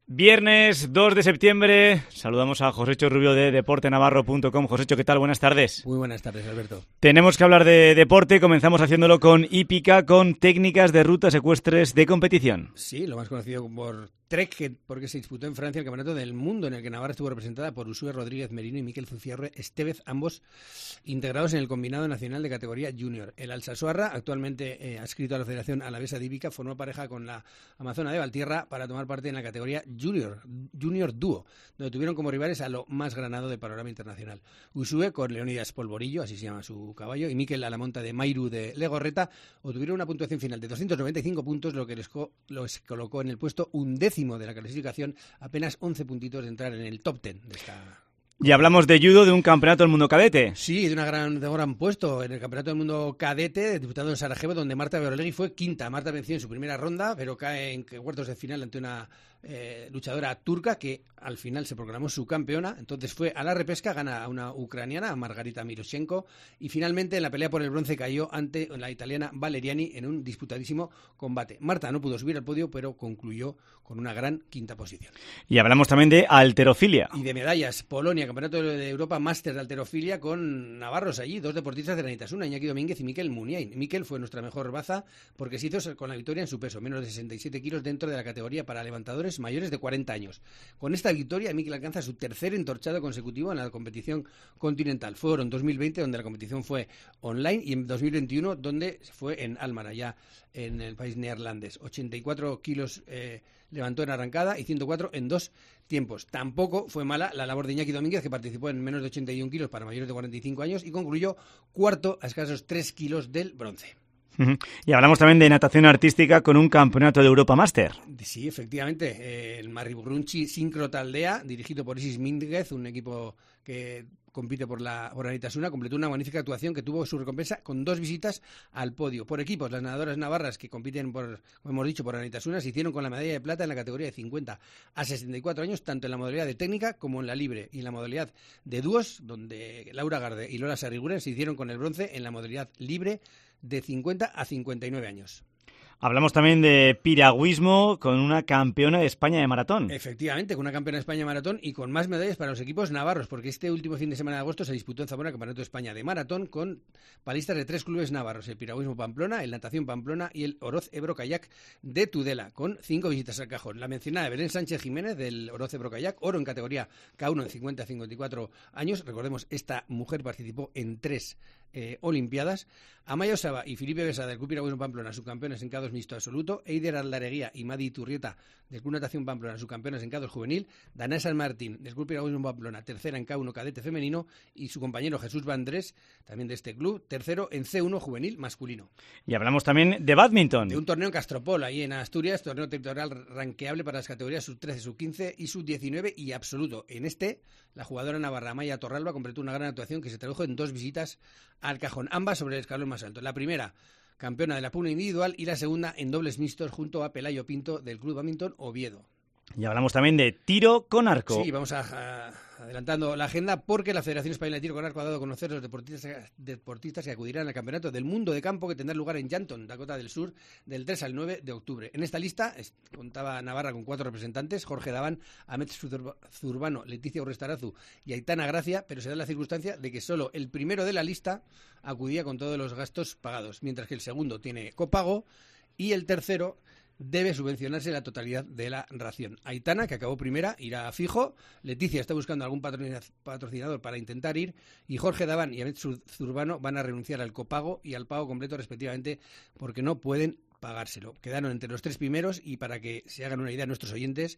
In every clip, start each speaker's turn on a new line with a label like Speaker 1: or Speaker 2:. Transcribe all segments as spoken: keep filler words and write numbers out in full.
Speaker 1: Viernes dos de septiembre, saludamos a Josécho Rubio de deporte navarro punto com. Josécho, ¿qué tal? Buenas tardes.
Speaker 2: Muy buenas tardes, Alberto.
Speaker 1: Tenemos que hablar de deporte, comenzamos haciéndolo con hípica, con técnicas de rutas ecuestres de competición.
Speaker 2: Sí, lo más conocido por Trek, porque se disputó en Francia el Campeonato del Mundo, en el que Navarra estuvo representada por Uxue Rodríguez Merino y Miquel Zucierre Estevez, ambos integrados en el Combinado Nacional de Categoría Junior. El Alsasuarra, actualmente eh, adscrito a la Federación Alavesa de Hípica, formó pareja con la Amazona de Valtierra para tomar parte en la categoría Junior, Junior Dúo, donde tuvieron como rivales a lo más granado del panorama internacional. Uxue, con Leonidas Polvorillo, así se llama su caballo, y Miquel a la monta de Mairu de Legorreta, obtuvieron una puntuación final de doscientos noventa y cinco puntos, lo que les, co- los colocó en el puesto undécimo de la clasificación, apenas once puntitos de entrar en el top ten de esta.
Speaker 1: Y hablamos de judo, de un campeonato del mundo cadete.
Speaker 2: Sí, de, una gran, de un gran puesto en el Campeonato del Mundo Cadete, disputado en Sarajevo, donde Marta Berolegui fue quinta. Marta venció en su primera ronda, pero cae en cuartos de final ante una eh, luchadora turca que al final se proclamó su campeona. Entonces fue a la repesca, gana a una ucraniana, a Margarita Miroshenko, y finalmente en la pelea por el bronce cayó ante la italiana Valeriani en un disputadísimo combate. Marta no pudo subir al podio, pero concluyó con una gran quinta posición.
Speaker 1: Y hablamos también de halterofilia.
Speaker 2: Y de medallas, Polonia, Campeonato de Europa Máster de Halterofilia, con navarros allí, dos deportistas de Anitasuna, Iñaki Domínguez y Miquel Muniain. Miquel fue nuestra mejor baza porque se hizo con la victoria en su peso, menos de sesenta y siete kilos dentro de la categoría para levantadores mayores de cuarenta años. Con esta victoria, Miquel alcanza su tercer entorchado consecutivo en la competición continental. Fue oro en dos mil veinte, donde la competición fue online, y en dos mil veintiuno, donde fue en Almar, allá en el país neerlandés. ochenta y cuatro kilos eh, levantó en arrancada y ciento cuatro en dos tiempos. Tampoco fue mala la labor de Iñaki Domínguez, que participó en menos de ochenta y un kilos para mayores de cuarenta y cinco años y concluyó cuarto a escasos tres kilos del bronce.
Speaker 1: Uh-huh. Y hablamos también de natación artística con un campeonato de Europa Máster.
Speaker 2: Sí, efectivamente. Eh, el Marriburrunchi Sincro Taldea, dirigido por Isis Mínguez, un equipo que compite por la por Anitasuna, completó una magnífica actuación que tuvo su recompensa con dos visitas al podio. Por equipos, las nadadoras navarras que compiten, por, como hemos dicho, por Anitasuna, se hicieron con la medalla de plata en la categoría de cincuenta a sesenta y cuatro años, tanto en la modalidad de técnica como en la libre, y en la modalidad de dúos, donde Laura Garde y Lola Sarriguren se hicieron con el bronce en la modalidad libre de cincuenta a cincuenta y nueve años.
Speaker 1: Hablamos también de piragüismo con una campeona de España de maratón.
Speaker 2: Efectivamente, con una campeona de España de maratón y con más medallas para los equipos navarros, porque este último fin de semana de agosto se disputó en Zamora el Campeonato de España de maratón con palistas de tres clubes navarros: el Piragüismo Pamplona, el Natación Pamplona y el Oroz Ebro Kayak de Tudela, con cinco visitas al cajón. La mencionada Belén Sánchez Jiménez del Oroz Ebro Kayak, oro en categoría K uno en cincuenta a cincuenta y cuatro años. Recordemos, esta mujer participó en tres Eh, Olimpiadas. Amaya Osaba y Felipe Besada del Club Piragüismo Pamplona, subcampeones en K dos mixto absoluto. Eider Aldareguía y Madi Turrieta del Club Natación Pamplona, subcampeones en K dos juvenil. Danae San Martín del Club Piragüismo Pamplona, tercera en K uno cadete femenino, y su compañero Jesús Vandrés, también de este club, tercero en C uno juvenil masculino.
Speaker 1: Y hablamos también de bádminton.
Speaker 2: De un torneo en Castropol, ahí en Asturias, torneo territorial ranqueable para las categorías sub trece, sub quince y sub diecinueve y absoluto. En este, la jugadora navarra Amaya Torralba completó una gran actuación que se tradujo en dos visitas al cajón, ambas sobre el escalón más alto. La primera, campeona de la pugna individual, y la segunda en dobles mixtos junto a Pelayo Pinto del Club Bádminton Oviedo.
Speaker 1: Y hablamos también de tiro con arco.
Speaker 2: Sí, vamos a, a, adelantando la agenda, porque la Federación Española de Tiro con Arco ha dado a conocer los deportistas, deportistas que acudirán al Campeonato del Mundo de Campo, que tendrá lugar en Llanton, Dakota del Sur, del tres al nueve de octubre. En esta lista es, contaba Navarra con cuatro representantes: Jorge Daván, Ahmed Zurbano, Leticia Urrestarazu y Aitana Gracia, pero se da la circunstancia de que solo el primero de la lista acudía con todos los gastos pagados, mientras que el segundo tiene copago y el tercero debe subvencionarse la totalidad de la ración. Aitana, que acabó primera, irá a fijo. Leticia está buscando algún patrocinador para intentar ir. Y Jorge Daván y Ahmed Zurbano van a renunciar al copago y al pago completo respectivamente, porque no pueden pagárselo. Quedaron entre los tres primeros, y para que se hagan una idea nuestros oyentes,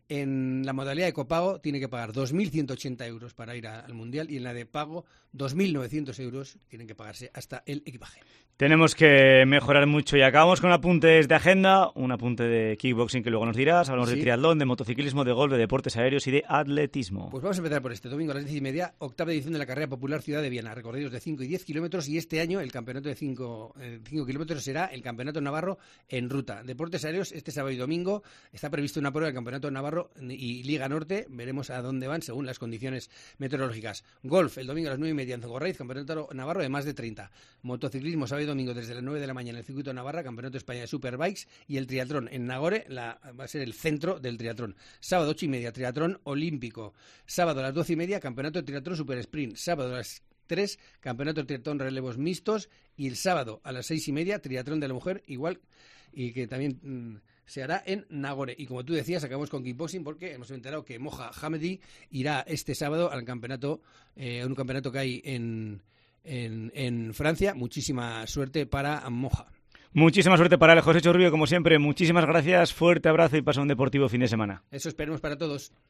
Speaker 2: en la modalidad de copago tiene que pagar dos mil ciento ochenta euros para ir a, al Mundial, y en la de pago dos mil novecientos euros tienen que pagarse hasta el equipaje.
Speaker 1: Tenemos que mejorar mucho y acabamos con apuntes de agenda, un apunte de kickboxing que luego nos dirás, hablamos
Speaker 2: ¿Sí?
Speaker 1: de triatlón, de motociclismo, de golf, de deportes aéreos y de atletismo.
Speaker 2: Pues vamos a empezar por este domingo a las diez y media, octava edición de la carrera popular Ciudad de Viena, recorridos de cinco y diez kilómetros, y este año el campeonato de cinco kilómetros será el campeonato navarro en ruta. Deportes aéreos, este sábado y domingo está previsto una prueba del campeonato navarro Navarro y Liga Norte, veremos a dónde van según las condiciones meteorológicas. Golf, el domingo a las nueve y media en Zogorraiz, Campeonato Navarro de más de treinta. Motociclismo, sábado y domingo desde las nueve de la mañana en el Circuito de Navarra, Campeonato de España de Superbikes, y el triatlón en Nagore la, va a ser el centro del triatlón. Sábado ocho y media, triatlón olímpico. Sábado a las doce y media, Campeonato de Triatlón Super Sprint. Sábado a las tres, Campeonato de Triatlón Relevos Mixtos, y el sábado a las seis y media, Triatlón de la Mujer, igual, y que también mmm, se hará en Nagore. Y como tú decías, acabamos con kickboxing porque hemos enterado que Moja Hamedi irá este sábado al campeonato, eh, un campeonato que hay en, en, en Francia. Muchísima suerte para Moja.
Speaker 1: Muchísima suerte para el José Chorrillo, como siempre. Muchísimas gracias, fuerte abrazo y pasa un deportivo fin de semana.
Speaker 2: Eso esperemos para todos.